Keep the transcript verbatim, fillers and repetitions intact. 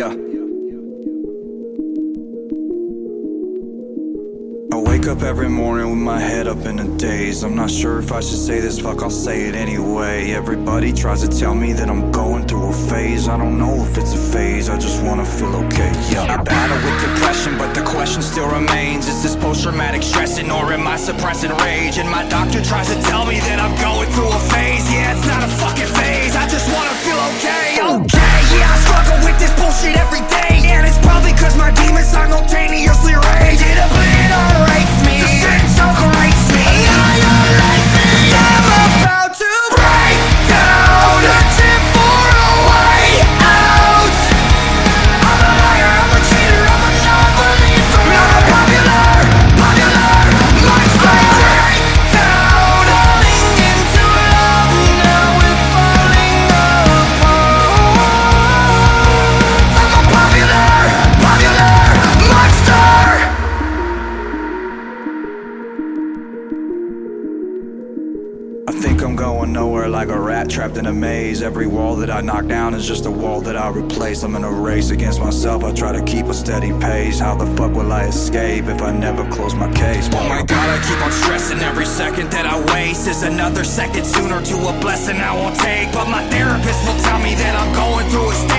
Yeah. I wake up every morning with my head up in a daze. I'm not sure if I should say this, fuck, I'll say it anyway. Everybody tries to tell me that I'm going through a phase. I don't know if it's a phase, I just wanna feel okay, yeah. I battle with depression, but the question still remains. Is this post-traumatic stressing or am I suppressing rage? And my doctor tries to tell me that I'm going through a phase. Yeah, it's not a fucking phase, I just wanna feel okay, okay. Yeah, I struggle with this bullshit every day, and it's probably cause my demons simultaneously rage. It obliterates me, the sentence overrates me, annihilates me. I'm about to break down, searching for a way out. I'm a liar, I'm a cheater, I'm a non-believer. I'm a popular, popular monster. Break down, falling into love, now we're falling apart. I'm a popular, popular monster. I think I'm going nowhere like a rat trapped in a maze. Every wall that I knock down is just a wall that I replace. I'm in a race against myself, I try to keep a steady pace. How the fuck will I escape if I never close my case? Oh my god, I keep on stressing. Every second that I waste is another second sooner to a blessing I won't take. But my therapist will tell me that I'm going through a stage.